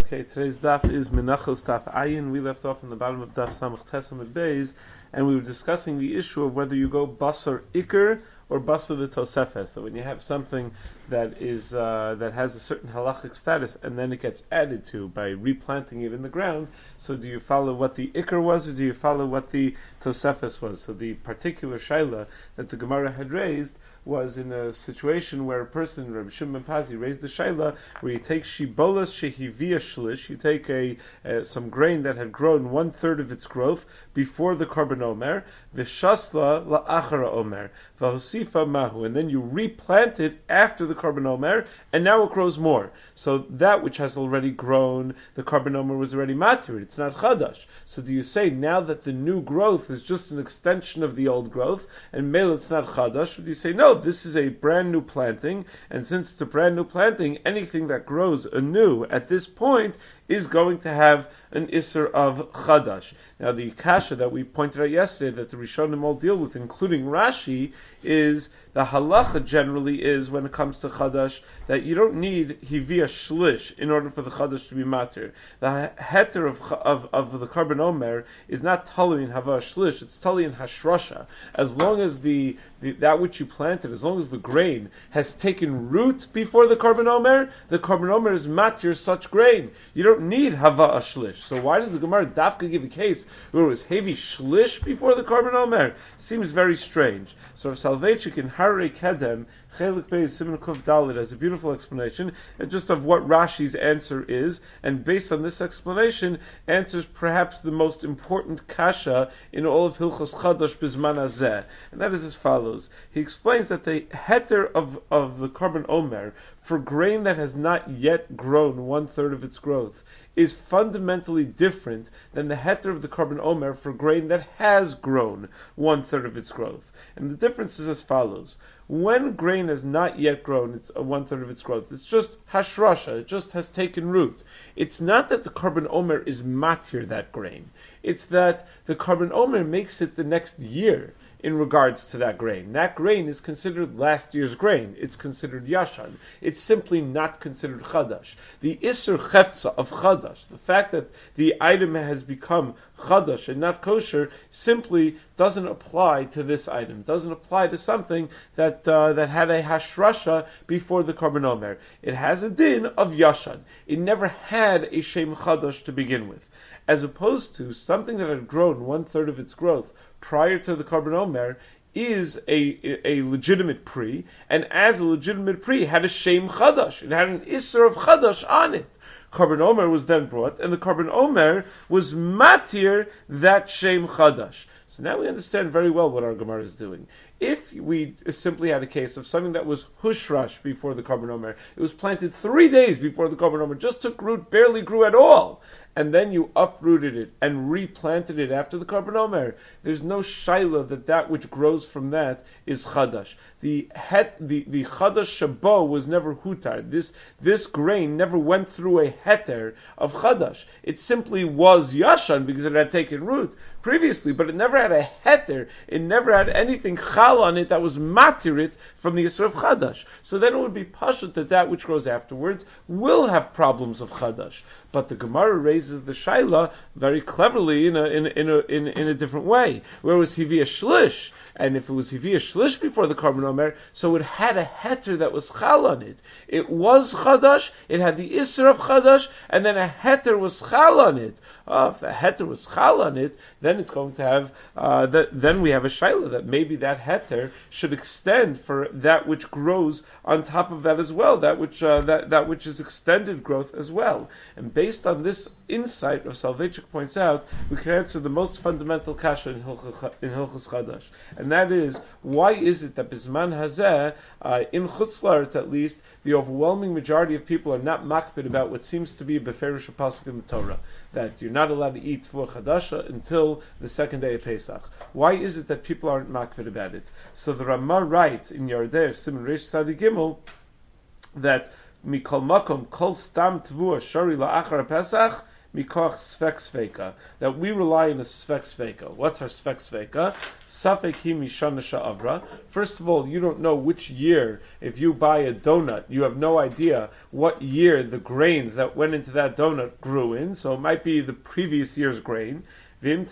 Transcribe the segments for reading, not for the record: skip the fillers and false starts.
Okay, today's daf is Menachos Daf Ayin. We left off in the bottom of Daf Samach Tesam at Beis, and we were discussing the issue of whether you go Basar Iker or Basar the Tosefes. That when you have something that is that has a certain halachic status, and then it gets added to by replanting it in the ground. So, do you follow what the Iker was, or do you follow what the Tosefes was? So, the particular shaila that the Gemara had raised was in a situation where a person, Rabbi Shimon ben Pazi, raised the shaila where you take shibolas shehivia shlish, you take some grain that had grown 1/3 of its growth before the korban omer, v'shasla la'achara omer, v'hosifa mahu, and then you replant it after the korban omer, and now it grows more. So that which has already grown, the korban omer was already matir, it's not chadash. So do you say now that the new growth is just an extension of the old growth, and mele it's not chadash? Or do you say no, this is a brand new planting, and since it's a brand new planting, anything that grows anew at this point is going to have an isser of chadash. Now the kasha that we pointed out yesterday that the Rishonim all deal with, including Rashi, is the halacha generally is when it comes to chadash that you don't need hivia shlish in order for the chadash to be matir. The heter of the korban omer is not tali in hava shlish; it's tali in hashrasha. As long as the that which you planted, as long as the grain has taken root before the korban omer is matir such grain. You don't need hava shlish. So why does the Gemara dafka give a case where it was heavy shlish before the korban omer? Seems very strange. So if Salvechik in Harei Kedem Chelik Beis Siman Kuf Dalet has a beautiful explanation just of what Rashi's answer is, and based on this explanation, answers perhaps the most important kasha in all of Hilchos Chadash Bizman Hazeh, and that is as follows. He explains that the heter of the korban omer for grain that has not yet grown 1/3 of its growth is fundamentally different than the heter of the korban omer for grain that has grown 1/3 of its growth. And the difference is as follows. When grain has not yet grown, it's 1/3 of its growth. It's just hashrasha. It just has taken root. It's not that the korban omer is matir that grain. It's that the korban omer makes it the next year in regards to that grain. That grain is considered last year's grain. It's considered yashan. It's simply not considered chadash. The isser cheftza of chadash, the fact that the item has become chadash and not kosher, simply doesn't apply to this item. Doesn't apply to something that had a hashrasha before the korban omer. It has a din of yashan. It never had a shem chadash to begin with. As opposed to something that had grown 1/3 of its growth prior to the korban omer is a legitimate pri, and as a legitimate pri had a shem chadash. It had an isser of chadash on it. Korban omer was then brought, and the korban omer was matir that shem chadash. So now we understand very well what our Gemara is doing. If we simply had a case of something that was hushrash before the korban omer, it was planted 3 days before the korban omer, just took root, barely grew at all, and then you uprooted it and replanted it after the korban omer, there's no shaila that which grows from that is chadash. The chadash shabo was never hutar. This grain never went through a heter of chadash. It simply was yashan because it had taken root previously, but it never had a heter. It never had anything chal on it that was matirit from the yisur of chadash. So then it would be pashut that which grows afterwards will have problems of chadash. But the Gemara raises the shaila very cleverly in a different way. Where was hivia shlish? And if it was hivia shlish before the korban omer, so it had a heter that was chal on it. It was chadash. It had the isser of chadash, and then a heter was chal on it. If the heter was chal on it, then it's going to have. Then we have a shaila that maybe that heter should extend for that which grows on top of that as well. That which is extended growth as well. And based on this insight, Rav Soloveitchik points out, we can answer the most fundamental kasha in Hilchos Chadash, and that is, why is it that Bizman Hazeh, in Chutz La'aretz at least, the overwhelming majority of people are not makpid about what seems to be a beferish pasuk in the Torah, that you're not allowed to eat Tvua Chadasha until the second day of Pesach. Why is it that people aren't makpid about it? So the Ramah writes in Yardei Siman Reish Tzadi Gimel that Mikol Makom Kol Stam Tvua Shari La'achar Pesach mikoch svek sveka, that we rely on a svek sveka. What's our svek sveka? Safek hi mishana sha'avra. First of all, you don't know which year, if you buy a donut, you have no idea what year the grains that went into that donut grew in, so it might be the previous year's grain. And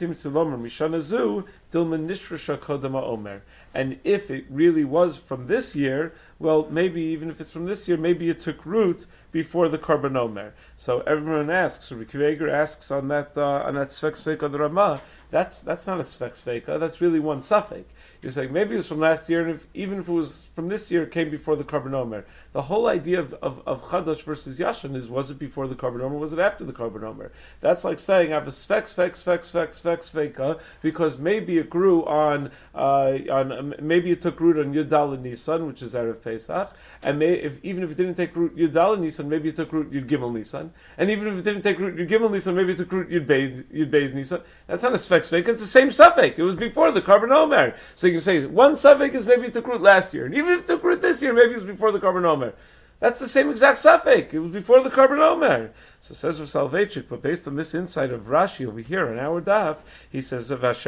if it really was from this year, well, maybe even if it's from this year, maybe it took root before the Karban Omer. So everyone asks, Rabbi Kiva asks on that Svek Sveka the Ramah, that's not a Svek Sveka, that's really one suffix. You're saying maybe it was from last year, and even if it was from this year, it came before the Karban Omer. The whole idea of Chadash versus Yashan is, was it before the Karban Omer, was it after the Karban Omer? That's like saying I have a Sveka, because maybe it grew on maybe it took root on Yudal Nisan, which is Erev Pesach, and even if it didn't take root Yudal Nisan, maybe it took root Yud Gimel Nisan, and even if it didn't take root Yud Gimel Nisan, maybe it took root Yud Beis Nisan. That's not a Svek, it's the same suffix. It was before the Karban Omer. So you can say one suffix is maybe it took root last year, and even if it took root this year, maybe it was before the Karban Omer. That's the same exact suffix. It was before the Karban Omer. So says Rav Soloveitchik, but based on this insight of Rashi over here on our daf, he says, now the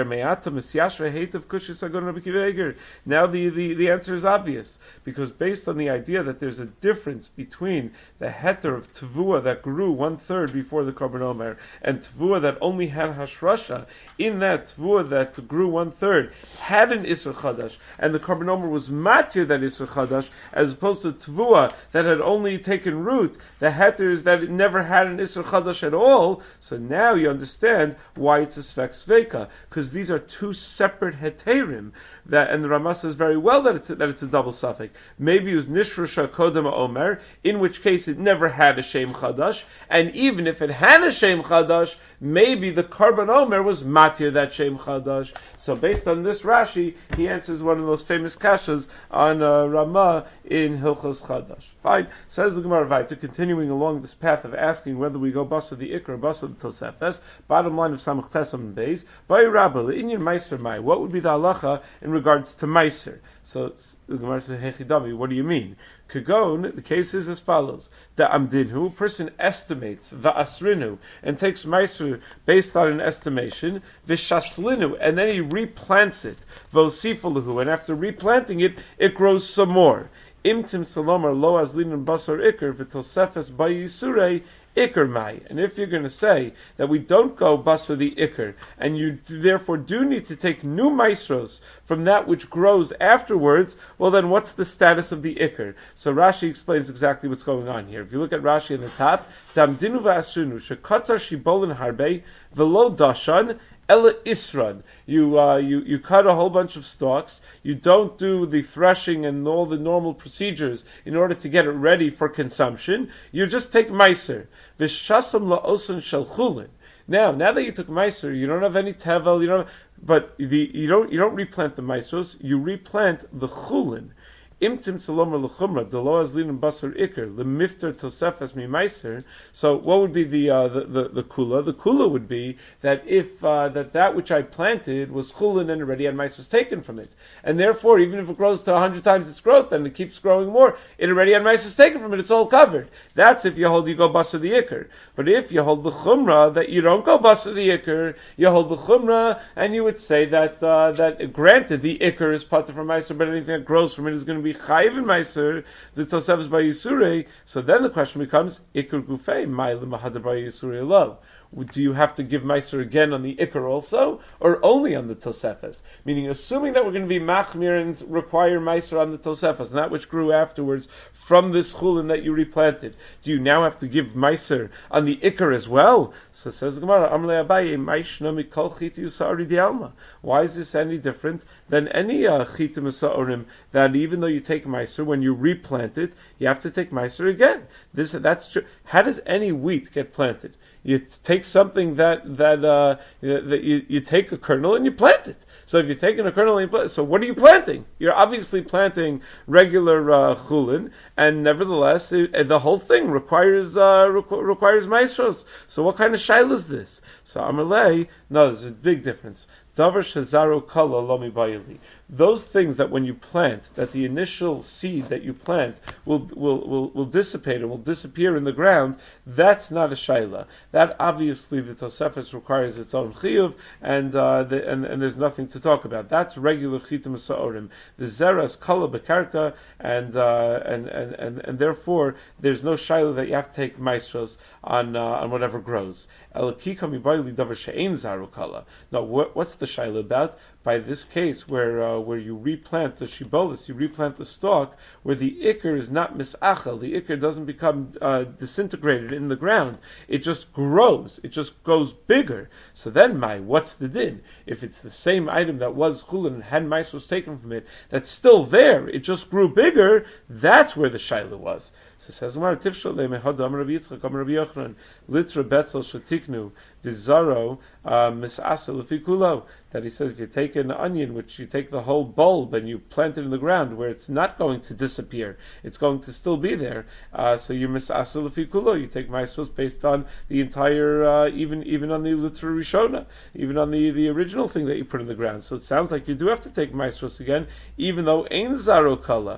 answer is obvious, because based on the idea that there's a difference between the heter of Tavua that grew 1/3 before the Karban Omer, and Tavua that only had Hashrasha, in that Tavua that grew 1/3 had an Isser Chadash, and the Karban Omer was matir that Isser Chadash, as opposed to Tavua that had only taken root, the heter is that it never had an Isser Chadash at all. So now you understand why it's a Svek Sveka, because these are two separate heterim. And the Ramah says very well that it's a double suffix. Maybe it was Nishrusha Kodem Omer, in which case it never had a Shem Chadash, and even if it had a Shem Chadash, maybe the Karban Omer was matir that Shem Chadash. So based on this Rashi, he answers one of the most famous kashas on Ramah in Hilchos Chadash. Fine. Says the Gemara Vayta, continuing along this path of asking whether we go Basa the Ikra, Basa the Tosefes, bottom line of Samach Tesam and Beis, by Rabba, Inyan Meiser Mai, what would be the halacha in regards to Meiser? So the Gemara says, Hechidami, what do you mean? Kagon, the case is as follows. Da Amdinhu, a person estimates, Va'asrinu, and takes Meiser based on an estimation, Vishaslinu, and then he replants it, Vosifaluhu, and after replanting it, it grows some more. Imtim salomar lo azlin basar ikr v'tosefes bayisurei ikr mai. And if you're going to say that we don't go basar the ikr, and you therefore do need to take new maestros from that which grows afterwards, well then what's the status of the ikr? So Rashi explains exactly what's going on here. If you look at Rashi in the top, damdinu v'asrinu shekatzar shibolin harbe v'lo dashan Ella Isran. You cut a whole bunch of stalks. You don't do the threshing and all the normal procedures in order to get it ready for consumption. You just take meiser. V'shasam la'osan shel chulin. Now that you took meiser, you don't have any tevel. You don't replant the meisros. You replant the chulin. Imtim Salomer L'chumra, Delo Azlin Basar Iker, Lemifter Tosefes Mi Meiser. So what would be the kula? The kula would be that if that which I planted was chulin and already had meisers taken from it, and therefore even if it grows to 100 times its growth and it keeps growing more, it already had meisers taken from it. It's all covered. That's if you go Basar the Iker. But if you hold the chumra that you don't go Basar the Iker, you hold the chumra and you would say that granted the Iker is part of meiser, but anything that grows from it is going to be chayiv in meiser, the tosefes by yisurei. So then the question becomes ikar gufei ma'ile mahadar by yisurei lo. Do you have to give meiser again on the ikar also, or only on the tosefes? Meaning, assuming that we're going to be machmir and require meiser on the tosefes, and that which grew afterwards from this chulin that you replanted, do you now have to give meiser on the ikar as well? So says the Gemara, Amrei Abaye, Maishna mikol chiti usari dialma. Why is this any different than any chitim usarim that even though you take meiser, when you replant it, you have to take meiser again? That's true. How does any wheat get planted? You take something that you take a kernel and you plant it. So if you're taking a kernel and you plant, so what are you planting? You're obviously planting regular chulin, and nevertheless the whole thing requires maestros. So what kind of shaila is this? So Amalei, no, there's a big difference. Davar shezaro kala lomi bayili. Those things that when you plant, that the initial seed that you plant will dissipate and will disappear in the ground, that's not a shayla. That obviously the Tosefes requires its own chiyuv, and there's nothing to talk about. That's regular chitim sa'orim. The zeras kala bekarka, and therefore there's no shayla that you have to take maestros on whatever grows. Elakika mibayli davar she'ein zaru kala. Now, what's the shayla about? By this case, where you replant the shibolis, you replant the stalk, where the ikr is not misachel, the ikr doesn't become disintegrated in the ground. It just grows. It just goes bigger. So then, what's the din? If it's the same item that was chulin and had mice was taken from it, that's still there. It just grew bigger. That's where the shayla was. So it says, Litra Betzel Shatiknu, Vizaro, Misasa Lefikulo, that he says if you take an onion, which you take the whole bulb and you plant it in the ground where it's not going to disappear, it's going to still be there, so you Misasa Lefikulo, you take Maestros based on the entire, even on the Litra Rishona, even on the original thing that you put in the ground. So it sounds like you do have to take Maestros again, even though Ein Zaro Kala.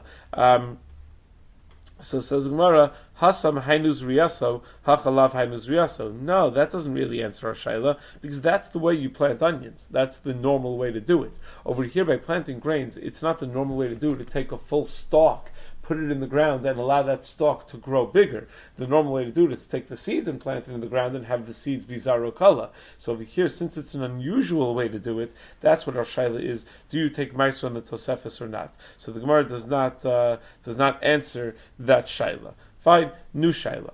So says Gemara, Hasam Hainuz Riyaso, Hachalav Hainuz Riyaso. No, that doesn't really answer our shayla, because that's the way you plant onions. That's the normal way to do it. Over here, by planting grains, it's not the normal way to do it, to take a full stalk, put it in the ground, and allow that stalk to grow bigger. The normal way to do it is to take the seeds and plant it in the ground and have the seeds be zarokala. So over here, since it's an unusual way to do it, that's what our shayla is. Do you take meiser on the Tosefes or not? So the Gemara does not answer that shayla. Fine, new shayla.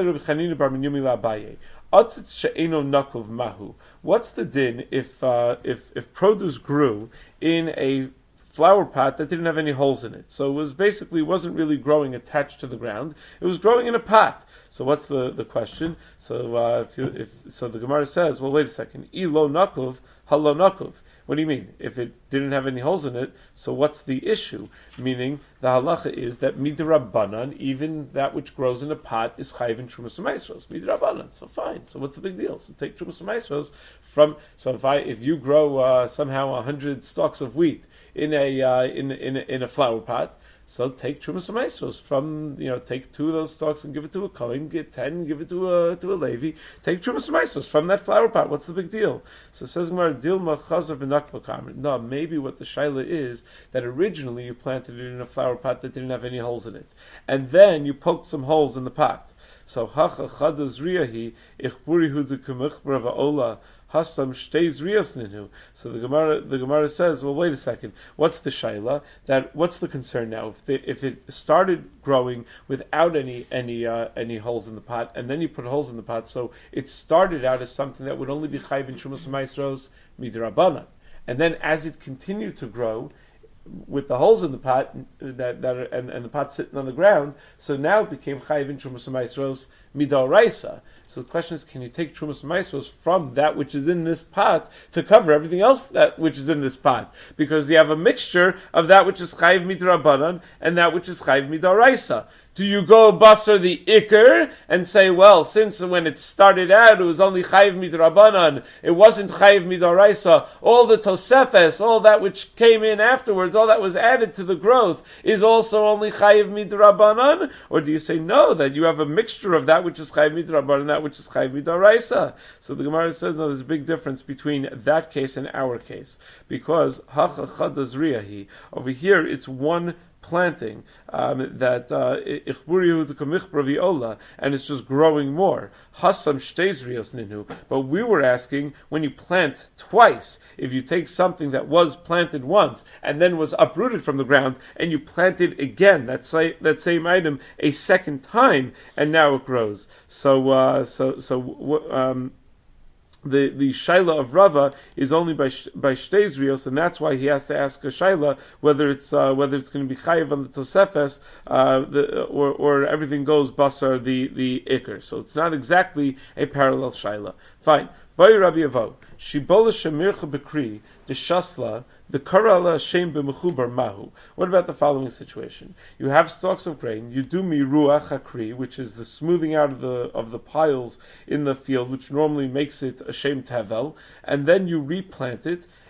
What's the din if produce grew in a flower pot that didn't have any holes in it? So it wasn't really growing attached to the ground. It was growing in a pot. So what's the question? So so the Gemara says, well, wait a second. Ilo nakuv, halo nakuv. What do you mean? If it didn't have any holes in it, so what's the issue? Meaning, the halacha is that midrabanan, even that which grows in a pot, is chayiv in trumas u'maisros. Midrabanan. So fine. So what's the big deal? So take trumas u'maisros from. So if you grow somehow 100 stalks of wheat in a flower pot, so take trumas u'maisros from, take 2 of those stalks and give it to a kohen, get 10, give it to a Levi, take trumas u'maisros from that flower pot. What's the big deal? So it says Gemara, Dilma Chazar v'Nakba Kamer. No, maybe what the shaila is that originally you planted it in a flower pot that didn't have any holes in it, and then you poked some holes in the pot. So hacha chadaz riyahi ichburihu dekumuchbra va'ola. Hasam shteis rios ninu. So the Gemara says, well, wait a second. What's the shayla? What's the concern now? If it started growing without any holes in the pot, and then you put holes in the pot, so it started out as something that would only be chayv in shumas maisros midrabanan, and then as it continued to grow, with the holes in the pot and the pot sitting on the ground, so now it became chayiv in trumas u'maisros midoraisa. So the question is, can you take trumas u'maisros from that which is in this pot to cover everything else that which is in this pot? Because you have a mixture of that which is chayiv midrabanan and that which is chayiv midoraisa. Do you go basar the ikr and say, well, since when it started out it was only chayiv midrabanan, it wasn't chayiv midoraisa, all the tosefes, all that which came in afterwards, all that was added to the growth is also only chayiv midrabanan? Or do you say no, that you have a mixture of that which is chayiv midrabanan and that which is chayiv midoraisa? So the Gemara says, no, there's a big difference between that case and our case, because hacha chadaz riyahi, over here it's one planting that ichburihu dekamichbra v'ola, and it's just growing more. Hasam shteis rios ninu. But we were asking, when you plant twice, if you take something that was planted once and then was uprooted from the ground, and you plant it again, that same item, a second time, and now it grows. The shaila of Rava is only by shteis rios, and that's why he has to ask a shaila whether it's going to be chayiv on the tosefes or everything goes basar the ikr. So it's not exactly a parallel shaila. Fine. Bayi Rabbi Avo, Shibola Shemircha Bekri, the Shasla, the Karala Shem B'Mechubar Mahu. What about the following situation? You have stalks of grain, you do Miruach Hakri, which is the smoothing out of the piles in the field, which normally makes it a Shem Tevel, and then you replant it,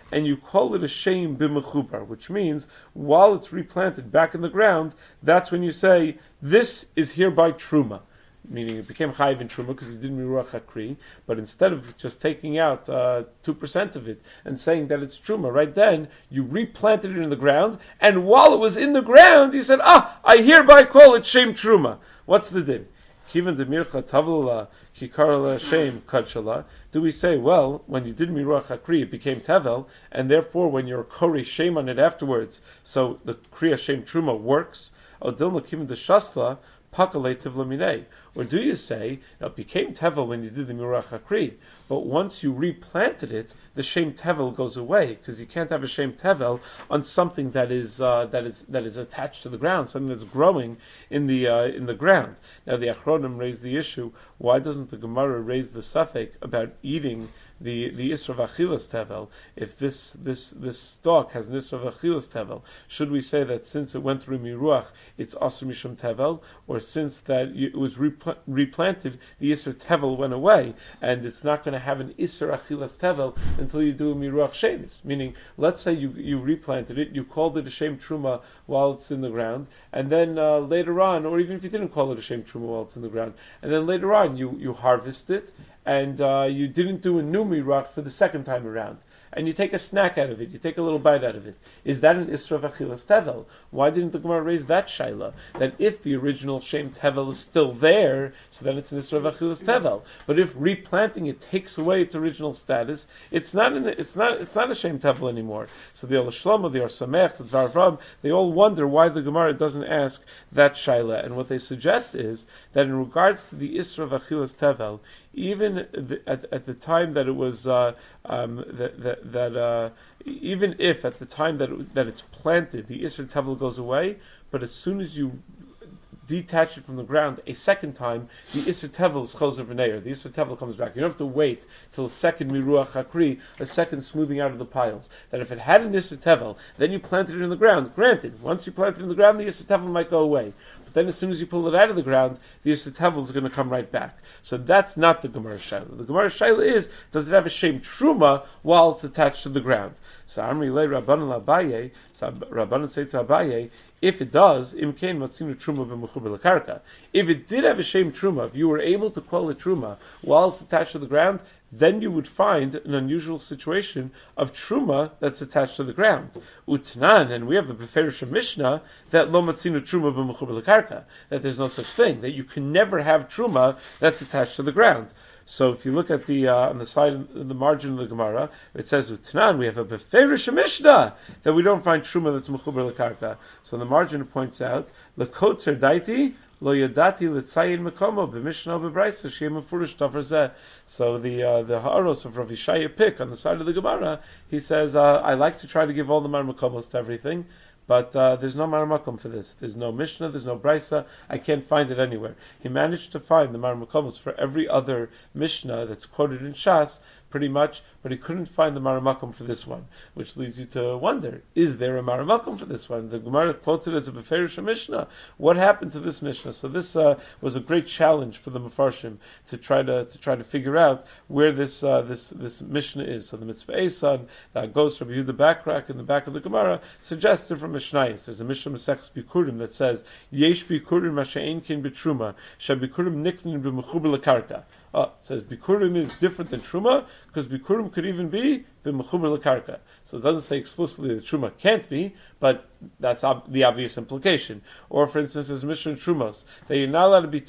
and you call it a shem b'mechubar, which means while it's replanted back in the ground, that's when you say, this is hereby truma. Meaning it became chayiv in truma because you didn't miruach hakri, but instead of just taking out 2% of it and saying that it's truma, right then you replanted it in the ground, and while it was in the ground, you said, I hereby call it shem truma. What's the din? Kivan demircha tavla kikarla shem kadshala. Do we say, well, when you did miruach hakri, it became tevel, and therefore when you're kori shem on it afterwards, so the kriya shem truma works? Odilma kivan de shasla. Or do you say it became tevel when you did the miruach hakri, but once you replanted it, the shem tevel goes away because you can't have a shem tevel on something that is attached to the ground, something that's growing in the ground. Now the Achronim raised the issue: why doesn't the Gemara raise the suffix about eating the Isra of Achilas Tevel? If this stalk has an Isra of Achilas Tevel, should we say that since it went through Miruach, it's Asr Mishum Tevel, or since that it was replanted, the Isra Tevel went away, and it's not going to have an Isra Achilas Tevel until you do a Miruach Shemis? Meaning, let's say you replanted it, you called it a Shem Truma while it's in the ground, and then later on, or even if you didn't call it a Shem Truma while it's in the ground, and then later on you harvest it, and you didn't do a new miruach for the second time around, and you take a snack out of it, you take a little bite out of it. Is that an Isra of Achilas Tevel? Why didn't the Gemara raise that shaila? That if the original Shem Tevel is still there, so then it's an Isra of Achilas Tevel. But if replanting it takes away its original status, it's not a Shem Tevel anymore. So the Ola Shlomo, the Or Samech, the Dvar Avram, they all wonder why the Gemara doesn't ask that shaila. And what they suggest is that in regards to the Isra of Achilas Tevel, even at the time that it was even if at the time that it's planted, the Isra Tevel goes away, but as soon as you detach it from the ground a second time, the Isra Tevel is Chozer V'Neir. The Isra Tevel comes back. You don't have to wait till a second Miruach Hakri, a second smoothing out of the piles. That if it had an Isra Tevel, then you planted it in the ground. Granted, once you plant it in the ground, the Isra Tevel might go away. But then as soon as you pull it out of the ground, the Isra Tevel is going to come right back. So that's not the Gemara Shaila. The Gemara Shaila is, does it have a Shem Truma while it's attached to the ground? So Amri Le Rabbanan Abaye, so Rabbanan say to Abaye, if it does, imkein matzinu truma b'mechuber lekarka. If it did have a shem truma, if you were able to call it truma while it's attached to the ground, then you would find an unusual situation of truma that's attached to the ground. Utnan, and we have a beferish Mishnah that lo matzinu truma b'mechuber lekarka, that there's no such thing, that you can never have truma that's attached to the ground. So if you look at the on the side, in the margin of the Gemara, it says Utnan, we have a beferish Mishnah that we don't find truma that's mechuber lekarka. So in the margin it points out lekotzer daiti lo yadati letzayin mekomo b'mishnah b'brayso she'em mefurish davar zeh. So the ha'aros of Rav Yishaya Pick on the side of the Gemara, he says I like to try to give all the mar mekomos to everything. But there's no maramakom for this. There's no Mishnah, there's no Brisa. I can't find it anywhere. He managed to find the maramakomos for every other Mishnah that's quoted in Shas, pretty much, but he couldn't find the maramakom for this one, which leads you to wonder, is there a maramakom for this one? The Gemara quotes it as a beferish Mishnah. What happened to this Mishnah? So this was a great challenge for the Mefarshim to try to figure out where this Mishnah is. So the Mitzvah Esan that goes from Yehuda Bakrak in the back of the Gemara suggests different Mishnayos. There's a Mishnah Maseches Bikurim that says Yesh Bikurim Masha'ein Kin B'Truma Shabikurim Niknin B'Mechuber Lekarka. It says Bikurim is different than Truma, because Bikurim could even be B'Mechuber Lekarka. So it doesn't say explicitly that Truma can't be, but that's the obvious implication. Or for instance, there's Mishnah Trumos, that you're not allowed to be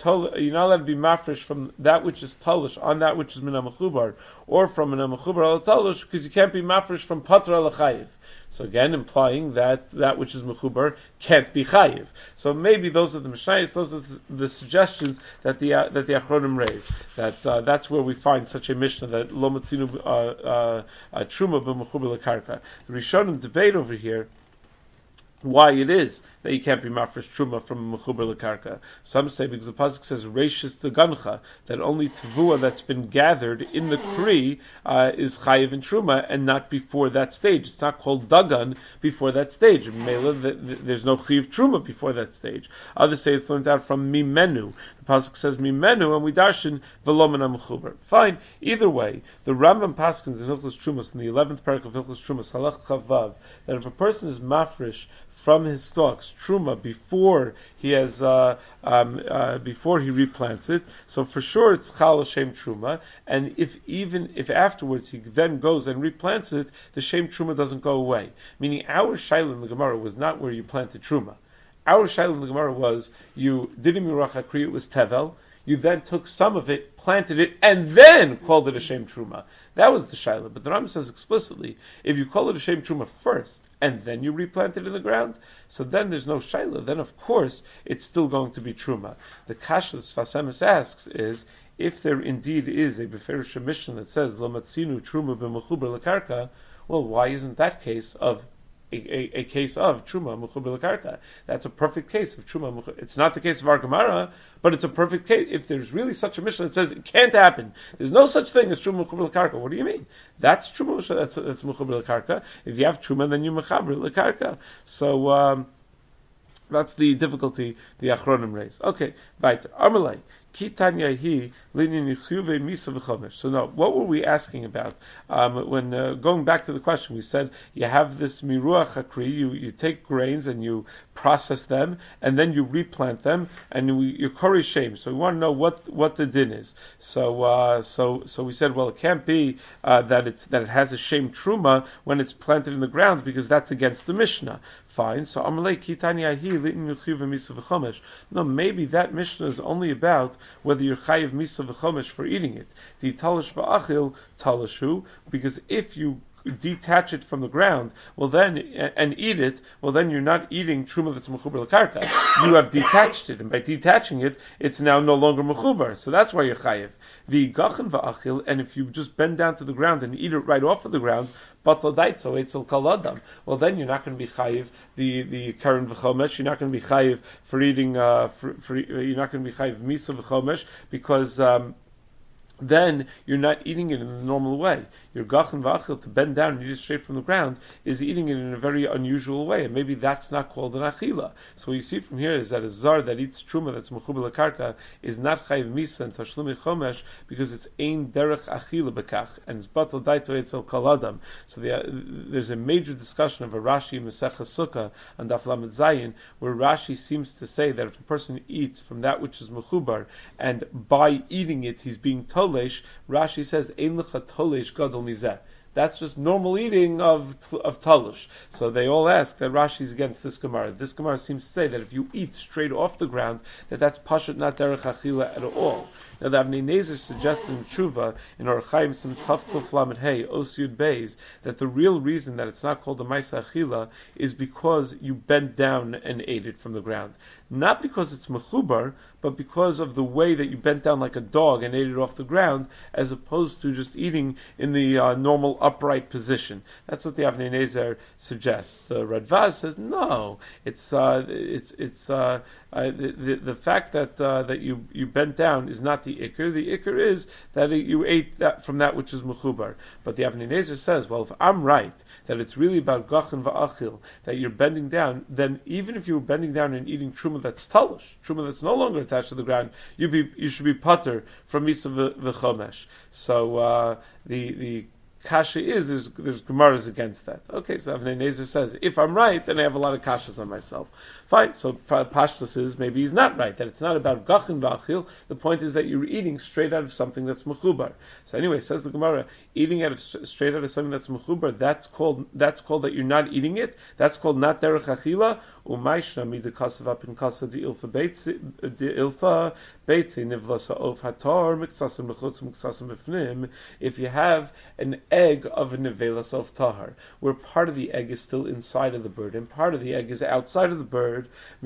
mafresh from that which is talish on that which is min ha-mechubar, or from min ha-mechubar al talish, because you can't be mafresh from patra al chayiv. So again, implying that which is mechubar can't be chayiv. So maybe those are the mishnayos, those are the suggestions that the Achronim raise. That's where we find such a mishnah that lo matzinu truma b'mechubar lekarka. The Rishonim debate over here why it is that you can't be mafresh truma from mechuber lekarka. Some say because the pasuk says reishis degancha, that only tevua that's been gathered in the kri is chayiv in truma and not before that stage. It's not called dagan before that stage. Mela, there's no chayiv truma before that stage. Others say it's learned out from mimenu. The pasuk says mimenu, and we darshan velomena mechuber. Fine. Either way, the Rambam paskins in Hilchos Trumas in the 11th parak of Hilchos Trumas halach chavav that if a person is mafresh from his stalks truma before he has before he replants it, so for sure it's chal shem truma. And if afterwards he then goes and replants it, the shem truma doesn't go away. Meaning our shaila in the Gemara was not where you planted truma. Our shaila in the Gemara was you didn't mirach hakri, it was tevel. You then took some of it, planted it, and then called it a shem truma. That was the shaila. But the Rambam says explicitly, if you call it a shem truma first, and then you replant it in the ground, so then there's no shaila. Then of course it's still going to be truma. The kasha that Sfas Emes asks is, if there indeed is a beferish mission that says lo matzinu truma b'mechuber lekarka, well, why isn't that case of a case of truma mechuber lekarka? That's a perfect case of truma. It's not the case of our Gemara, but it's a perfect case. If there's really such a mission that says it can't happen, there's no such thing as truma mechuber lekarka. What do you mean? That's truma. That's mechuber lekarka. If you have truma, then you mechaber lekarka. So that's the difficulty the Achronim raise. Okay, right. Amalei. So now, what were we asking about? When going back to the question, we said you have this miruach hakri, you take grains and you process them, and then you replant them, and you kori shem. So we want to know what the din is. So we said, well, it can't be that it has a shem truma when it's planted in the ground, because that's against the Mishnah. Fine. So Amalei kitani ahi litin yuchiv misa v'chomesh. No, maybe that Mishnah is only about whether you're chayiv misa v'chomesh for eating it. The talish v'achil talashu, because if you detach it from the ground, well then, and eat it, well then you're not eating truma that's mechuber lekarka. You have detached it, and by detaching it, it's now no longer mechuber. So that's why you're chayiv. The gachen va'achil, and if you just bend down to the ground and eat it right off of the ground, batal daitzo etzel kaladam. Well then you're not going to be chayiv the karen v'chomesh. You're not going to be chayiv for eating. You're not going to be chayiv misa v'chomesh because. Then you're not eating it in the normal way. Your gachen v'achil, to bend down and eat it straight from the ground, is eating it in a very unusual way, and maybe that's not called an achila. So what you see from here is that a zar that eats truma that's mechuber lekarka is not chayiv misa and tashlumi chomesh because it's ein derech achila bekach, and it's batal daito etzel kaladam. So there's a major discussion of a Rashi in Masechah Sukkah and Daf Lamed Zayin, where Rashi seems to say that if a person eats from that which is mechubar, and by eating it he's being told, Rashi says, Ein lecha tolesh gadol mizeh. That's just normal eating of talush. So they all ask that Rashi is against this Gemara. This Gemara seems to say that if you eat straight off the ground, that's pashut not derech achila at all. Now the Avnei Nezer suggests in Tshuva, in Orach Chaim some Taf Kuf Lamed Hey, Osyud Beis, that the real reason that it's not called a Maisa Achila is because you bent down and ate it from the ground. Not because it's mechubar, but because of the way that you bent down like a dog and ate it off the ground, as opposed to just eating in the normal upright position. That's what the Avnei Nezer suggests. The Radvaz says no. It's the fact that you bent down is not the ikr. The ikr is that you ate that from that which is mechubar. But the Avnei Nezer says, well, if I'm right that it's really about gachen va'achil, that you're bending down, then even if you were bending down and eating truma that's talush, truma that's no longer attached to the ground, you should be pater from misa v'chomesh. So the kasha there's Gemaras against that. Okay, so Avnei Nezer says, if I'm right, then I have a lot of kashas on myself. Fine, so Pashtus is, maybe he's not right, that it's not about gachen v'achil, the point is that you're eating straight out of something that's mechubar. So anyway, says the Gemara, eating straight out of something that's mechubar, that's called that you're not eating it, that's called not derech achila, u'maishna midekasav apin kasa di ilfa beitzi nivlasa of hatar miksasim lechutz miksasim b'fnim. If you have an egg of a nevela sof tahar, where part of the egg is still inside of the bird and part of the egg is outside of the bird.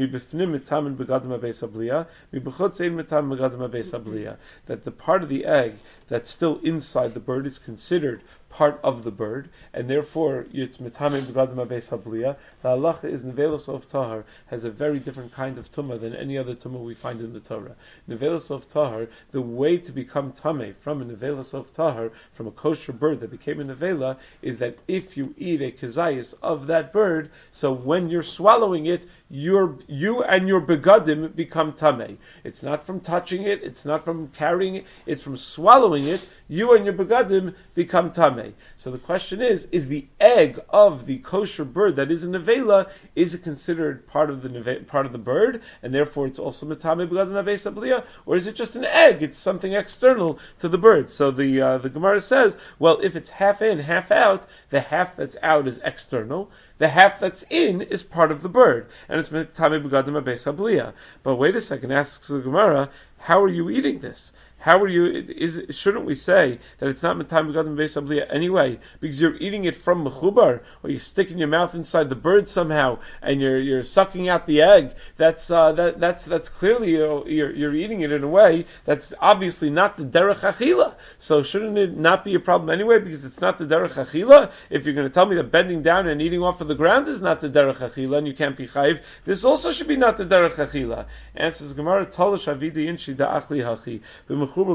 That the part of the egg that's still inside the bird is considered part of the bird, and therefore it's mitame begadim abeis habliya. The halacha is nevelos of tahar has a very different kind of tumah than any other tumah we find in the Torah. Nevelos of tahar, the way to become tameh from a nevelos of tahar, from a kosher bird that became a nevela, is that if you eat a kezayis of that bird, so when you're swallowing it, you and your begadim become tameh. It's not from touching it, it's not from carrying it, it's from swallowing it. You and your begadim become tameh. So the question is the egg of the kosher bird that is a nevela, is it considered part of the bird, and therefore it's also mitame begadim abeis habliya, or is it just an egg? It's something external to the bird. So the Gemara says, well, if it's half in, half out, the half that's out is external. The half that's in is part of the bird, and it's mitame begadim abeis habliya. But wait a second, asks the Gemara, how are you eating this? How are you? Shouldn't we say that it's not mitame begadim abeis habliya anyway, because you're eating it from mechubar, or you're sticking your mouth inside the bird somehow, and you're sucking out the egg? That's clearly you're eating it in a way that's obviously not the derech achila. So shouldn't it not be a problem anyway, because it's not the derech achila? If you're going to tell me that bending down and eating off of the ground is not the derech achila, and you can't be chayiv, this also should be not the derech achila. Answers Gemara, Tolish avidi inshi da'achli hachi. So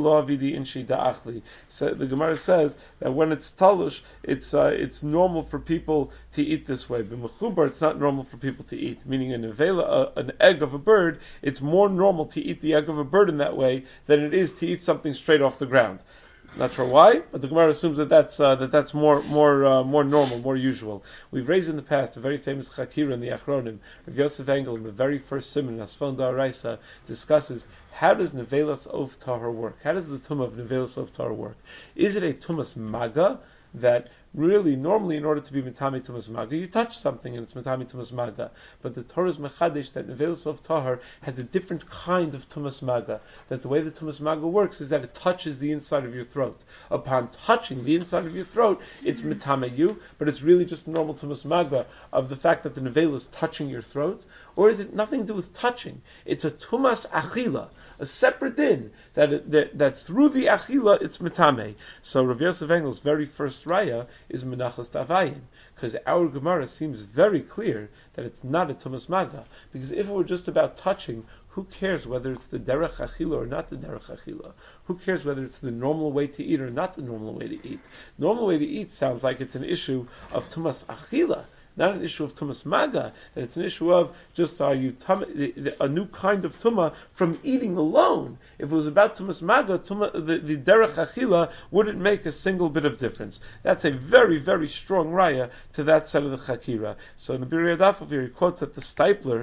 the Gemara says that when it's talush, it's normal for people to eat this way. B'mechubar, it's not normal for people to eat. Meaning an egg of a bird, it's more normal to eat the egg of a bird in that way than it is to eat something straight off the ground. Not sure why, but the Gemara assumes that that's more normal, more usual. We've raised in the past a very famous chakira in the Achronim. Rav Yosef Engel, in the very first simon, Asfon Da'araisa, discusses how does nevelas of tahar work? How does the tumah of nevelas of tahar work? Is it a tumas maga that really, normally, in order to be mitame tumas maga, you touch something and it's mitame tumas maga. But the Torah is mechadesh that nevelas of tahar has a different kind of tumas maga. That the way the tumas maga works is that it touches the inside of your throat. Upon touching the inside of your throat, it's mitame you, but it's really just normal tumas maga of the fact that the nevela is touching your throat. Or is it nothing to do with touching? It's a tumas achila, a separate din that through the achila it's mitame. So Rav Yosef Engel's very first raya is menachos tavayin, because our Gemara seems very clear that it's not a tumas maga. Because if it were just about touching, who cares whether it's the derech achila or not the derech achila? Who cares whether it's the normal way to eat or not the normal way to eat? Normal way to eat sounds like it's an issue of tumas achila, not an issue of tumas maga. That it's an issue of just are you a new kind of tumah from eating alone. If it was about tumas maga, the derech achila wouldn't make a single bit of difference. That's a very, very strong raya to that side of the chakira. So in the Birei Adaf over here, he quotes that the Stipler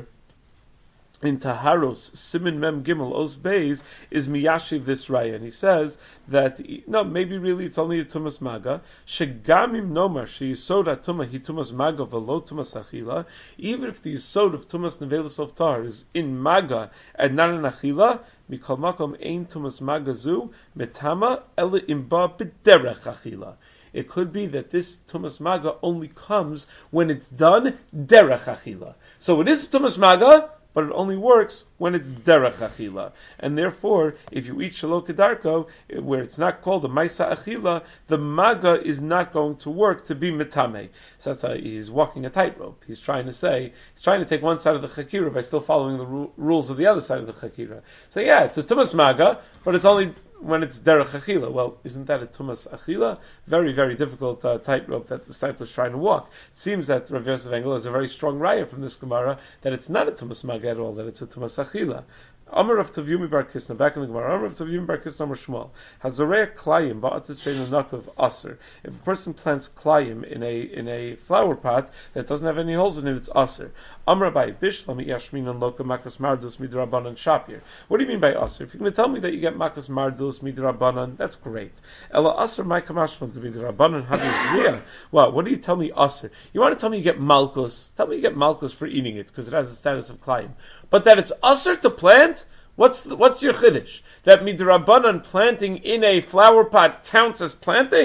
in Taharos Simin Mem Gimel Os Beis is miyashiv this raya, and he says that no, maybe really it's only a tumas maga. Shegamim nomar sheyisod atuma hi tumas maga velo tumas achila. Even if the yisod of tumas nevelas of tahar is in maga and not in achila, mikol makom ein tumas maga zu metama ela imba b'derech achila. It could be that this tumas maga only comes when it's done derech achila. So it is tumas maga, but it only works when it's derech achila. And therefore, if you eat shelo kedarko, where it's not called a maisa achila, the maga is not going to work to be mitame. So that's how he's walking a tightrope. He's trying to take one side of the chakira by still following the rules of the other side of the chakira. So yeah, it's a tumas maga, but it's only when it's derech achila. Well, isn't that a tumas achila? Very, very difficult tightrope that the Stipler is trying to walk. It seems that Rav Yosef Engel has a very strong raya from this Gemara that it's not a tumas maga at all, that it's a tumas achila. Amar of Tavyumi Bar Kisna, back in the Gemara, Amar of Tavyumi Bar Kisna, Amar Shmuel, Hazoreya Klayim ba'atzit sheinu nakav aser. If a person plants Klayim in a flower pot that doesn't have any holes in it, it's aser. Amar by Bishlam Yashminan Loka Makas Mardus Midrabanan Shapir. What do you mean by aser? If you're going to tell me that you get Makas Mardus Midrabanan, that's great. Ela aser my kamashman to Midrabanan Hadizriya. Well, what do you tell me aser? You want to tell me you get Malkus? Tell me you get Malkus for eating it because it has the status of Klayim. But that it's aser to plant? What's your chiddush? That midrabanan planting in a flower pot counts as planting?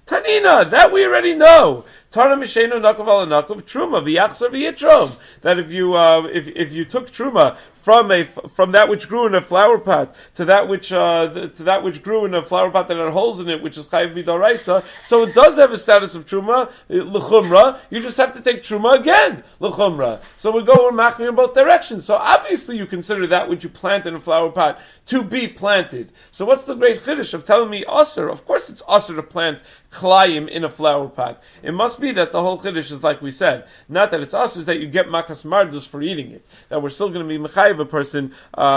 Tanina, that we already know. Tara mishenu nakav ala nakav truma v'yachzor v'yitrom. That if you took truma from that which grew in a flower pot to that which grew in a flower pot that had holes in it, which is chayiv midaraisa, so it does have a status of truma l'chumra. You just have to take truma again l'chumra. So we go machmir in both directions. So obviously you consider that which you plant in a flower pot to be planted. So what's the great chiddush of telling me aser? Of course it's aser to plant klayim in a flower pot. It must be that the whole chiddush is like we said, not that it's aser, is that you get makas mardus for eating it. That we're still going to be mechayiv a person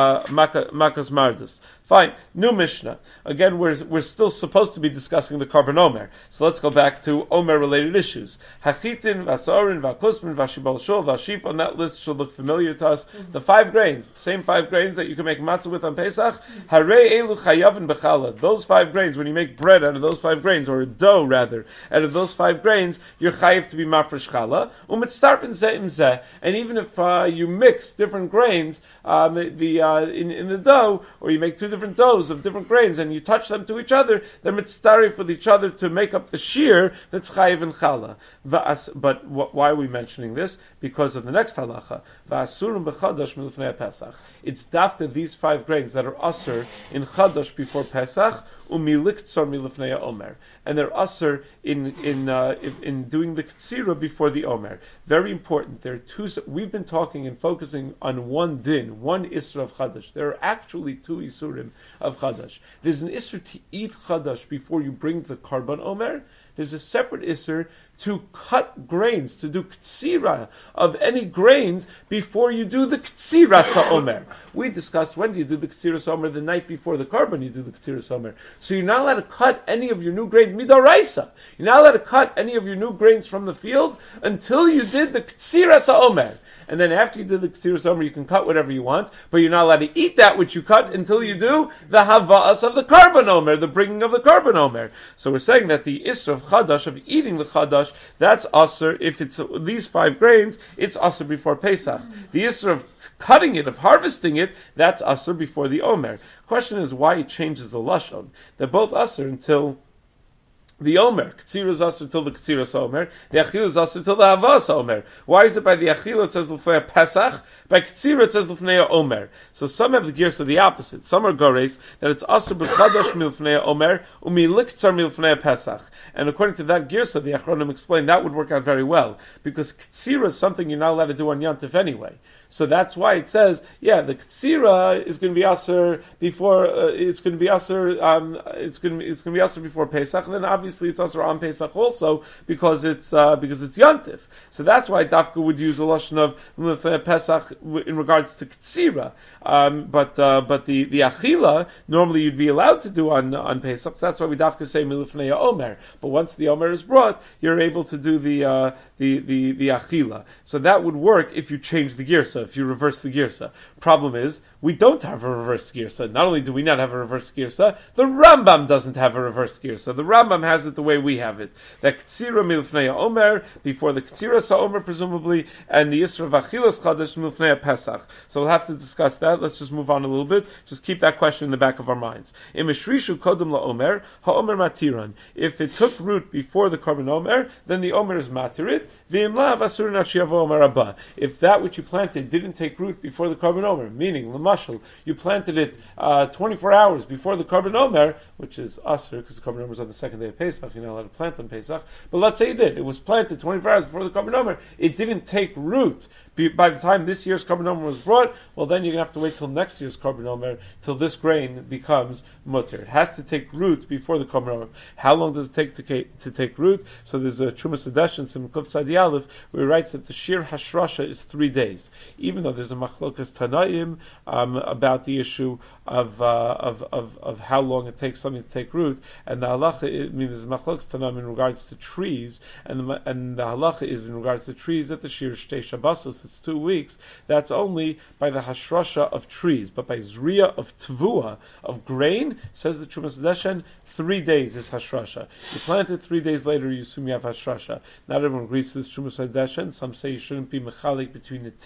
makas mardus. Fine. New Mishnah. Again, we're still supposed to be discussing the Karban Omer. So let's go back to Omer-related issues. Hachitin, Vasorin, Vakusmin, Vashibal Shul, Vaship, on that list should look familiar to us. The 5 grains, the same 5 grains that you can make matzah with on Pesach. Hare elu chayavin bechala. Those 5 grains, when you make bread out of those 5 grains, or a dough rather, out of those 5 grains, you're chayiv to be mafresh chala. Umitzarfin ze'im zeh. And even if you mix different grains in the dough, or you make 2 different doughs of different grains, and you touch them to each other, they're mitztarif with each other to make up the shear that's chayiv and chala. But why are we mentioning this? Because of the next halacha. Va'asurim b'chadash milufnei Pesach. It's dafka these 5 grains that are aser in chadash before Pesach, umiliktzar milufnei Omer, and they're aser in doing the ktsira before the Omer. Very important. There are 2. We've been talking and focusing on one din, one isra of chadash. There are actually 2 isurim of chadash. There's an isra to eat chadash before you bring the karban Omer. There's a separate isser to cut grains, to do ktsira of any grains before you do the ktsira sa'omer. We discussed when do you do the ktsira sa'omer? The night before the karban you do the ktsira sa'omer. So you're not allowed to cut any of your new grains midaraisa. You're not allowed to cut any of your new grains from the field until you did the ktsira sa'omer. And then after you did the ktsira sa'omer, you can cut whatever you want, but you're not allowed to eat that which you cut until you do the hava'as of the karban omer, the bringing of the karban omer. So we're saying that the isser of chadash, of eating the chadash, that's aser. If it's these 5 grains, it's aser before Pesach. The isser of cutting it, of harvesting it, that's aser before the Omer. Question is why it changes the lashon. They're both aser until the Omer. Ktsira is aser till the Ktsira Omer. The Achila is aser till the Havas Omer. Why is it by the Achila it says L'fnei Pesach? By Ktsira it says L'fnei Omer. So some have the gears of the opposite. Some are gores that it's aser b'chadash milfnei Omer u'miliktzar milfnei Pesach. And according to that girsa, the Achronim explained that would work out very well because Ktsira is something you're not allowed to do on Yantif anyway. So that's why it says, the Ktsira is going to be aser before. It's going to be aser. It's going to be aser before Pesach. And then obviously it's aser on Pesach also because it's Yantif. So that's why Dafka would use a lashon of Pesach in regards to Ktsira. But the Achila normally you'd be allowed to do on Pesach. So that's why we Dafka say Milufnei Omer. But once the Omer is brought, you're able to do the Achila. So that would work if you change the girsa, if you reverse the girsa. Problem is, we don't have a reverse girsa. Not only do we not have a reverse girsa, the Rambam doesn't have a reverse girsa. The Rambam has it the way we have it. That Ktsira milfnei Omer, before the Ktsira Sa'omer presumably, and the Yisra Vachilas Chadash milfnei Pesach. So we'll have to discuss that. Let's just move on a little bit. Just keep that question in the back of our minds. Imishrishu Kodem LaOmer, HaOmer Matiran. If it took root before the Karban Omer, then the Omer is Matirit. If that which you planted didn't take root before the Karban Omer, meaning Lamashal, you planted it 24 hours before the Karban Omer, which is Asr, because the Karban Omer is on the second day of Pesach, you're not allowed to plant on Pesach, but let's say you did. It was planted 24 hours before the Karban Omer. It didn't take root. By the time this year's Karban Omer was brought, well then you're going to have to wait till next year's Karban Omer, till this grain becomes mutter. It has to take root before the Karban Omer. How long does it take to take root? So there's a Trumas Hadesh in Simkuf Tzadi Aleph, where he writes that the Shir Hashrasha is 3 days. Even though there's a Machlokas Tanaim about the issue of how long it takes something to take root, and the halacha, there's a Machlokas Tanaim in regards to trees, and the halacha is in regards to trees that the Shir Shtei Shabbosos, it's 2 weeks. That's only by the Hashrasha of trees, but by Zriya of Tvua, of grain, says the Trumas Hadeshen, 3 days is Hashrasha. You plant it 3 days later, you assume you have Hashrasha. Not everyone agrees to this Trumas Hadeshen. Some say you shouldn't be mechalik between the Tia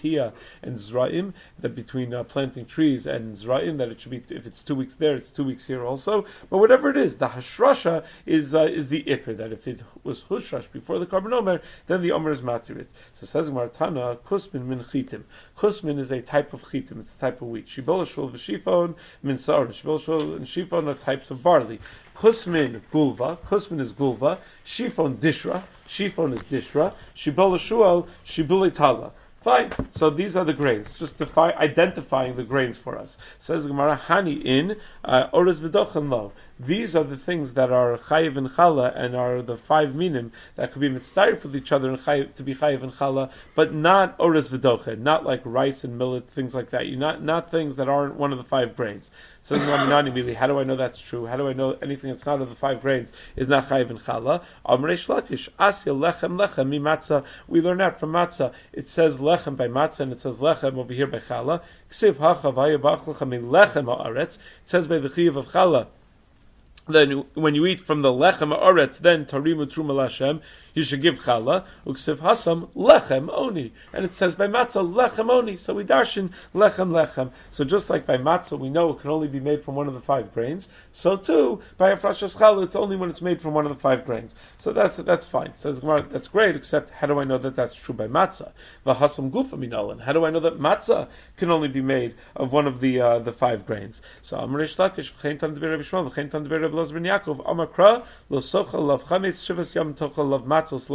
and Zraim, that between planting trees and Zraim, that it should be, if it's 2 weeks there, it's 2 weeks here also. But whatever it is, the Hashrasha is the Iker, that if it was Hushrash before the Karban Omer, then the Omer is matirit. So says Martana, Kusmin min chitim. Kusmin is a type of chitim, it's a type of wheat. Shibol shul v'shifon min sa'or. Shibol shul and shifon are types of barley. Kusmin gulva. Kusmin is gulva. Shifon dishra. Shifon is dishra. Shibol shul shibulei tala. Fine. So these are the grains. Just identifying the grains for us. Says Gemara, Hani in Orez v'dochen lo. These are the things that are chayiv and chala, and are the 5 minim that could be mitzayir with each other and to be chayiv and chala, but not orez v'dochen, not like rice and millet, things like that. Not things that aren't one of the 5 grains. So how do I know that's true? How do I know anything that's not of the 5 grains is not chayiv and chala? Amrei Shlakish, Asya lechem mi matzah. We learn that from matzah. It says lechem by matzah, and it says lechem over here by chala. Ksiv hacha v'ayabach lechem mi lechem ha'aretz. It says by the chiyuv of chala. Then when you eat from the lechem ha'aretz, then tarimu truma l'Hashem, you should give challah. Uksiv hasam lechem oni, and it says by matzah lechem oni. So we darshan lechem. So just like by matzah, we know it can only be made from one of the 5 grains. So too by afrashas challah, it's only when it's made from one of the 5 grains. So that's fine. It says Gemara, that's great. Except how do I know that that's true by matzah? V'hasam gufa minolan. How do I know that matzah can only be made of one of the 5 grains? So Amrish Lakish v'chein tam d'ber Rabbi Shmuel v'chein tam d'ber Rabbi Elazar ben Yaakov Amakra lo sochal lav chametz shivas yam tochal lav matzah. The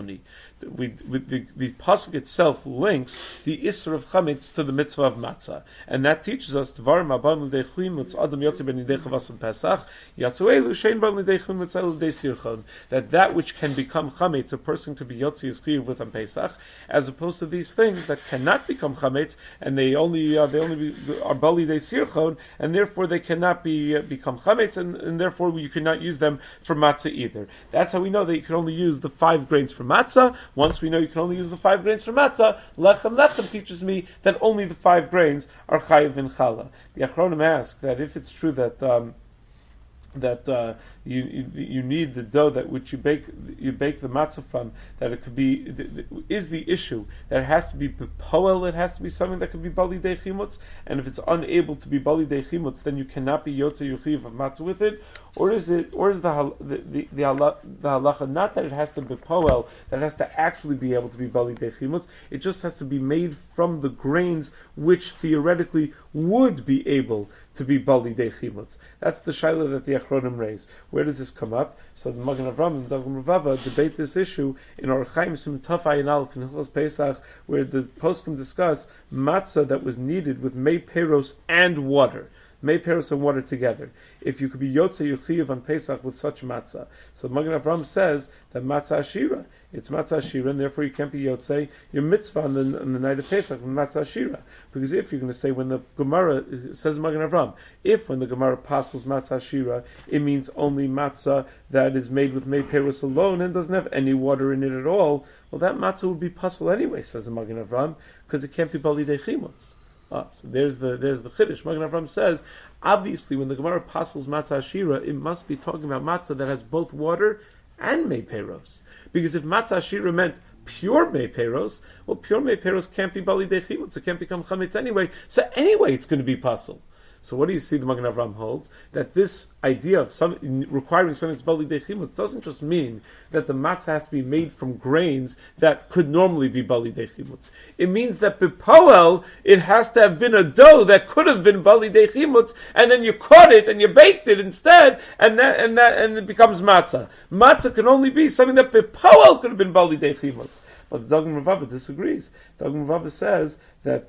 pasuk itself links the isra of chametz to the mitzvah of matzah, and that teaches us that that which can become chametz, a person could be yotzi yischiv with on Pesach, as opposed to these things that cannot become chametz, and they only are bali de sirchon, and therefore they cannot become chametz, and therefore you cannot use them for matzah either. That's how we know that you can only use the 5 grains for matzah. Once we know you can only use the 5 grains for matzah, lechem teaches me that only the 5 grains are chayiv and challah. The Achronim ask that if it's true that you need the dough that which you bake the matzah from, that it could be is the issue that it has to be poel, it has to be something that could be bali dei chimutz, and if it's unable to be bali dei chimutz, then you cannot be yotze yuchiv of matzah with it, or is the halacha not that it has to be poel, that it has to actually be able to be bali dei chimutz, it just has to be made from the grains which theoretically would be able to be bali dei chimutz. That's the shaila that the Achronim raise. Where does this come up? So the Magen Avraham and Dagan Ravava debate this issue in Orach Chaim Sim Taf Ayin Aleph in Hilchos Pesach, where the poskim discuss matzah that was kneaded with mei peros and water. Mei peros and water together. If you could be yotze yuchiv on Pesach with such matzah. So Magen Avraham says that matzah ashira, it's matzah ashira, and therefore you can't be yotze your mitzvah on the night of Pesach with matzah ashira. Because if you're going to say when the Gemara, says Magen Avraham, if when the Gemara passes matzah ashira, it means only matzah that is made with mei peros alone and doesn't have any water in it at all, well that matzah would be puzzle anyway, says the Magen Avraham, because it can't be bali dei chimutz. So there's the chiddush. Magen Avraham says, obviously, when the Gemara passes matzah ashira, it must be talking about matzah that has both water and mei peros. Because if matzah ashira meant pure mei peros, well, pure mei peros can't be bali dei chimutz. It can't become chametz anyway. So anyway, it's going to be puzzle. So what do you see the Magen Avraham holds? That this idea of requiring something that's bali dei chimutz doesn't just mean that the matzah has to be made from grains that could normally be bali dei chimutz. It means that bepoel, it has to have been a dough that could have been bali dei chimutz, and then you caught it and you baked it instead, and it becomes matzah. Matzah can only be something that bepoel could have been bali dei chimutz. But the Dagan Ravava disagrees. Dagan Ravava says that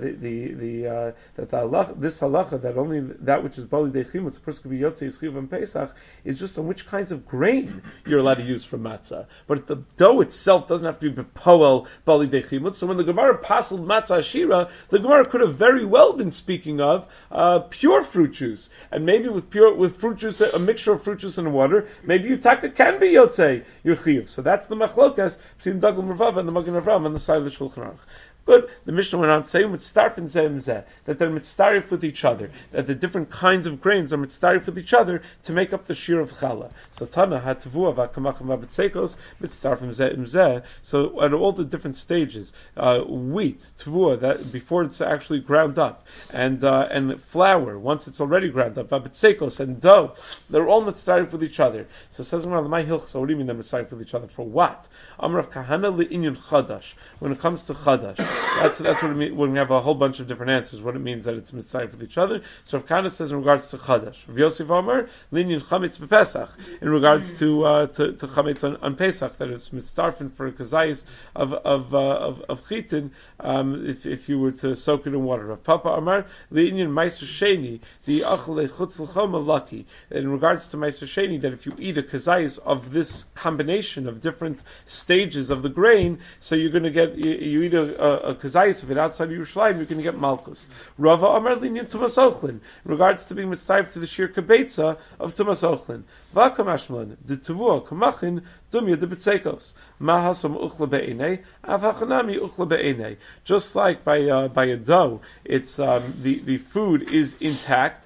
this halacha, that only that which is bali dei chimutz, a person could be yotze yischiv and Pesach, is just on which kinds of grain you're allowed to use for matzah. But the dough itself doesn't have to be bepoel bali dei chimutz. So when the Gemara passled matzah ashira, the Gemara could have very well been speaking of pure fruit juice, and maybe with fruit juice, a mixture of fruit juice and water, maybe yutaka can be yotze yuchiv. So that's the machlokas between Dagan Ravava and the Magen Avraham on the side of the Shulchan Aruch. Good. The Mishnah went on saying mitzarfin zeh zeh, that they're mitzarif with each other, that the different kinds of grains are mitzarif with each other to make up the shir of challah. So Tana had tavua v'kamachim v'betzeikos mitzarfim zeh zeh. So at all the different stages, wheat tavua, that before it's actually ground up, and flour once it's already ground up, v'betzeikos and dough, they're all mitzarif with each other. So it says my hilchos. So what do you mean they're mitzarif with each other for what? Amrav kahana le'inyan chadash. When it comes to chadash, that's what it means. When we have a whole bunch of different answers, what it means that it's mitzarif with each other. So Rav Kahana says in regards to chadash, Rav Yosef Omer linyan chametz bepesach, in regards to chametz on Pesach, that it's mitzarfin for a kazayis of chitin, if you were to soak it in water. Rav Papa Amar linyan ma'aser sheni the achle chutz l'chom alaki. In regards to ma'aser sheni, that if you eat a kazayis of this combination of different stages of the grain, so you're going to get, you eat a kazayis of it outside of Yerushalayim, you're going to get malchus. Rava Amar linyan tumas ochlin, in regards to being mitzayif to the shir kabetza of tumas ochlin. V'akamashman de tavua kamachin dumya de betzeikos mahasam uchla be'enei avachanami uchla be'enei. Just like by a dough, it's the food is intact.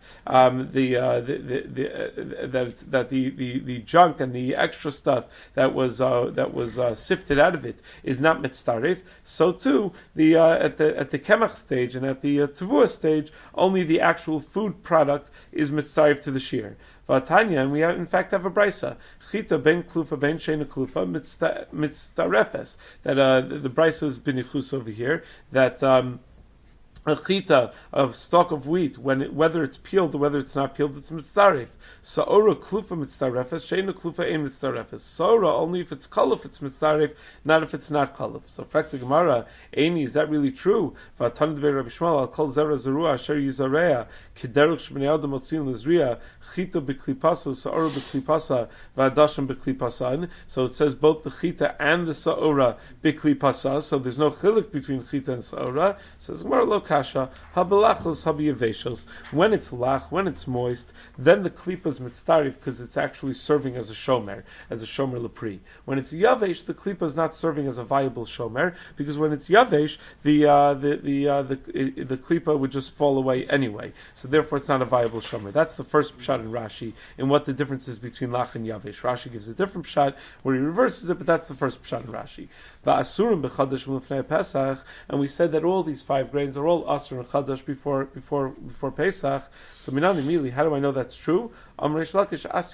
The junk and the extra stuff that was sifted out of it is not mitzarif. So too at the kemach stage and at the tavua stage, only the actual food product is mitzarif to the shear. Vatanya, and we in fact have a brisa. Chita ben klufa ben sheina klufa mitzarefes. That the brisa is benichus over here. That a chita of stalk of wheat, whether it's peeled or whether it's not peeled, it's mitzaref. Sa'ora klufa mitzarefes, sheina klufa ein mitzarefes. Sa'ora only if it's kalif it's mitzaref, not if it's not kalif. So, fact the Gemara, Eini, is that really true? V'atan dvei Rabbi Shmuel al kol zera zerua asher yizarea kederuch shbnei adam motzin lezria chita b'klipasa sa'ora b'klipasa v'adashim b'klipasan. So it says both the chita and the sa'ora b'klipasa. So there's no chilik between chita and sa'ora. It says Gemara lo kasha habalachos habiyaveshos. When it's lach, when it's moist, then the klipa is mitzarif because it's actually serving as a shomer lepri. When it's yavesh, the klipa is not serving as a viable shomer because when it's yavesh, the klipa would just fall away anyway. So therefore, it's not a viable shomer. That's the first pshat in Rashi in what the difference is between lach and yavesh. Rashi gives a different pshat where he reverses it, but that's the first pshat in Rashi. Va'asurim b'chadash l'fnei Pesach, and we said that all these 5 grains are all asur and chadash before Pesach. So minan immediately, how do I know that's true? We learn out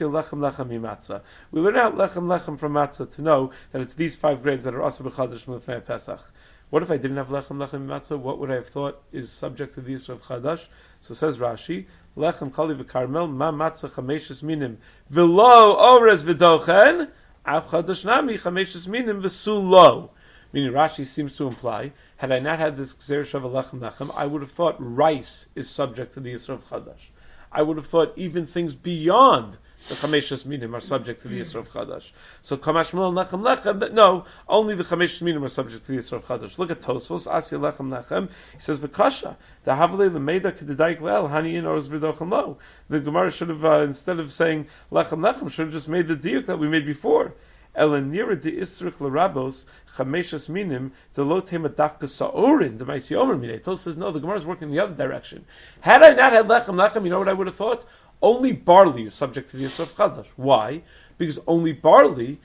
lechem from matzah to know that it's these 5 grains that are asur b'chadash l'fnei Pesach. What if I didn't have lechem matzah? What would I have thought is subject to the issue of chadash? So says Rashi, lechem kali v'karmel ma matzah chameshes minim v'lo orez v'dochen av chadash nami chameshes minim v'sulo. Meaning Rashi seems to imply, had I not had this gzer shava lechem, I would have thought rice is subject to the issue of chadash. I would have thought even things beyond the chameshes minim are subject to the Yisra of Chadash. So Kamash Shmuel Lechem Lechem, but no, only the chameshes minim are subject to the Yisra of Chadash. Look at Tosfos, Asya Lechem Lechem. He says V'kasha the Havle Lemeida Kedidayik Le'el Hani In Orz V'Dochem Lo. The Gemara should have instead of saying Lechem Lechem should have just made the diuk that we made before. Elenira de Isrich L'Rabos Chameshes Minim de Lo Tema Dafka Sa'orin de Ma'isi Omer Minei. Tos says no, the Gemara is working in the other direction. Had I not had Lechem Lechem, you know what I would have thought? Only barley is subject to the Yisra of Chadash. Why? Because only barley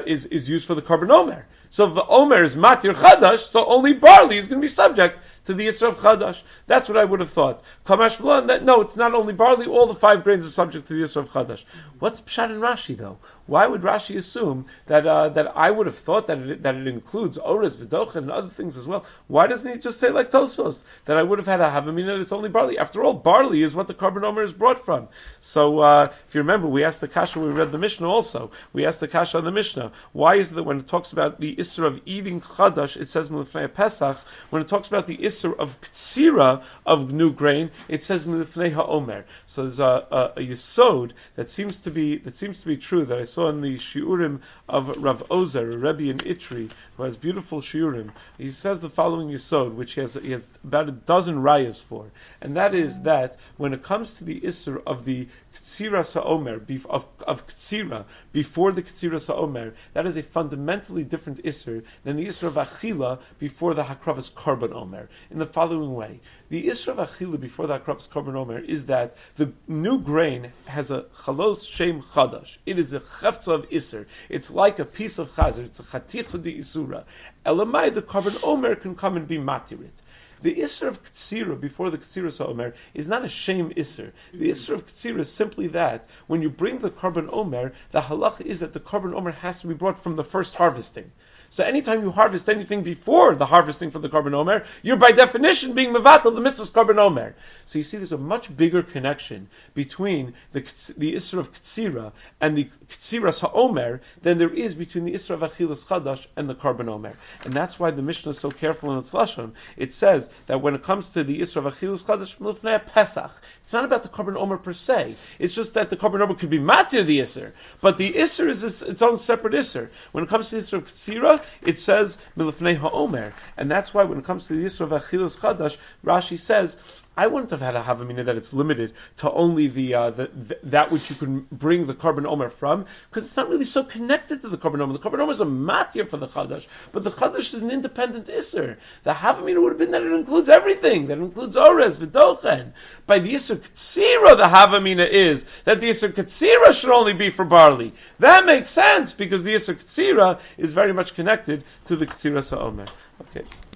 is used for the Karban Omer. So if the Omer is Matir Chadash, so only barley is going to be subject to the Yisra of Chadash. That's what I would have thought. Kamash V'lan, that no, it's not only barley, all the 5 grains are subject to the Yisra of Chadash. What's Pshat in Rashi though? Why would Rashi assume that I would have thought that it includes Orez, V'dochen, and other things as well? Why doesn't he just say like Tosos, that I would have had to have that it's only barley? After all, barley is what the Karban Omer is brought from. So if you remember, we asked the Kasha, we read the Mishnah also. We asked the Kasha on the Mishnah, why is it that when it talks about the Isra of eating Chadash, it says Milifnei Pesach, when it talks about the Isra of Ktsira of new grain, it says Milifnei HaOmer. So there's a Yesod that seems to be true that I saw in the Shiurim of Rav Ozer, a Rebbe in Itri, who has beautiful Shiurim. He says the following Yesod, which he has about a dozen rayas for, and that is that when it comes to the Isra of the Ktsira Sa'omer, of Ktsira, before the Ketziras HaOmer, that is a fundamentally different Isser than the Isser of Achila before the Hakravas Korban Omer. In the following way, the Isser of Achila before the Hakravas Korban Omer is that the new grain has a Chalos Shem Chadash. It is a Chefza of Isser. It's like a piece of Chazer. It's a Chaticha de Isura. Elamai, the Korban Omer can come and be matirit. The Isser of Ktsira before the Ktsiras HaOmer is not a shame Isser. The Isser of Ktsira is simply that when you bring the Korban Omer, the halacha is that the Korban Omer has to be brought from the first harvesting. So anytime you harvest anything before the harvesting for the Korban Omer, you're by definition being mevatel the mitzvah's Korban Omer. So you see there's a much bigger connection between the Isra of Ktsira and the Ktsiras HaOmer than there is between the Isra of Achilas Chadash and the Korban Omer. And that's why the Mishnah is so careful in its Lashon. It says that when it comes to the Isra of Achilas Chadash, Milfnei Pesach, it's not about the Korban Omer per se. It's just that the Korban Omer could be matir the Isra. But the Isra is its own separate Isra. When it comes to the Isra of Ktsira, it says Milfnei HaOmer, and that's why when it comes to the Yisro of Achilas Chadash, Rashi says, I wouldn't have had a havamina that it's limited to only that which you can bring the Korban Omer from, because it's not really so connected to the Korban Omer. The Korban Omer is a matir for the Chadash, but the Chadash is an independent Isser. The havamina would have been that it includes everything, that it includes Orez, V'dochen. By the Isser Ktsira, the havamina is that the Isser Ktsira should only be for barley. That makes sense, because the Isser Ktsira is very much connected to the Ktsira Sa'omer. Okay.